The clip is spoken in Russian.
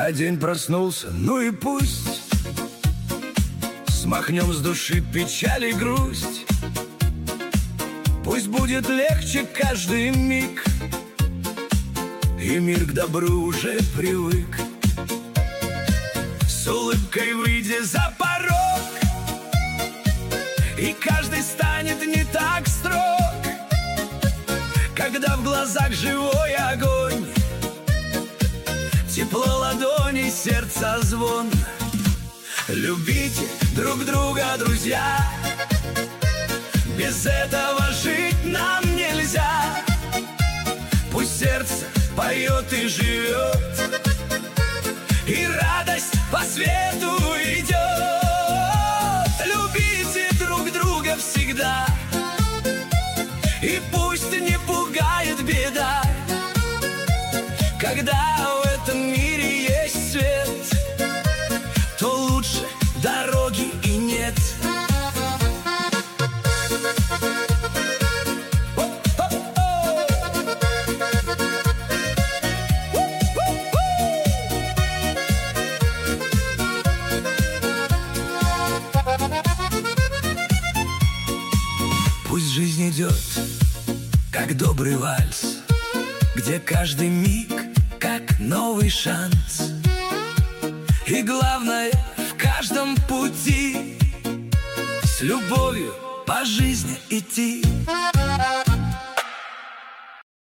А день проснулся, ну и пусть. Смахнем с души печаль и грусть. Пусть будет легче каждый миг, и мир к добру уже привык. С улыбкой выйди за порог, и каждый станет не так строг, когда в глазах живой огонь, тепло ладоней, сердца звон. Любите друг друга, друзья, без этого жить нам нельзя. Пусть сердце поет и живет, и радость по свету идет. Любите друг друга всегда, и пусть не пугает беда, когда в этом мире есть свет, то лучше дороги и нет. Пусть жизнь идет, как добрый вальс, где каждый миг, как новый шанс. И главное в каждом пути с любовью по жизни идти.